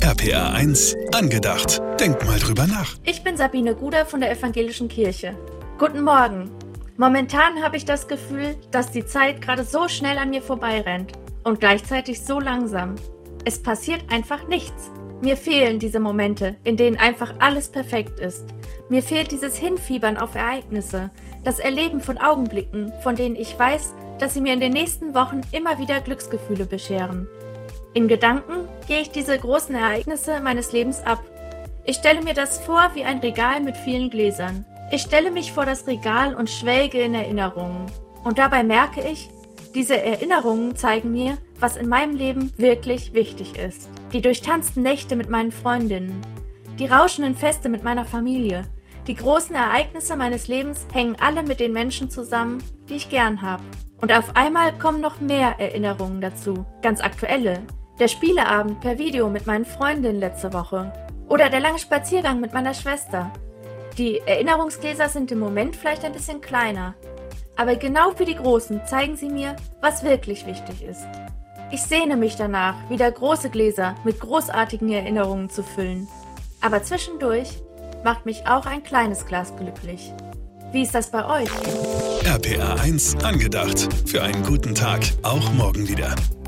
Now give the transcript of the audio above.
RPR 1 angedacht. Denk mal drüber nach. Ich bin Sabine Guder von der Evangelischen Kirche. Guten Morgen. Momentan habe ich das Gefühl, dass die Zeit gerade so schnell an mir vorbeirennt und gleichzeitig so langsam. Es passiert einfach nichts. Mir fehlen diese Momente, in denen einfach alles perfekt ist. Mir fehlt dieses Hinfiebern auf Ereignisse, das Erleben von Augenblicken, von denen ich weiß, dass sie mir in den nächsten Wochen immer wieder Glücksgefühle bescheren. In Gedanken gehe ich diese großen Ereignisse meines Lebens ab. Ich stelle mir das vor wie ein Regal mit vielen Gläsern. Ich stelle mich vor das Regal und schwelge in Erinnerungen. Und dabei merke ich, diese Erinnerungen zeigen mir, was in meinem Leben wirklich wichtig ist. Die durchtanzten Nächte mit meinen Freundinnen, die rauschenden Feste mit meiner Familie, die großen Ereignisse meines Lebens hängen alle mit den Menschen zusammen, die ich gern habe. Und auf einmal kommen noch mehr Erinnerungen dazu, ganz aktuelle. Der Spieleabend per Video mit meinen Freundinnen letzte Woche. Oder der lange Spaziergang mit meiner Schwester. Die Erinnerungsgläser sind im Moment vielleicht ein bisschen kleiner. Aber genau wie die großen zeigen sie mir, was wirklich wichtig ist. Ich sehne mich danach, wieder große Gläser mit großartigen Erinnerungen zu füllen. Aber zwischendurch macht mich auch ein kleines Glas glücklich. Wie ist das bei euch? RPR 1 angedacht. Für einen guten Tag. Auch morgen wieder.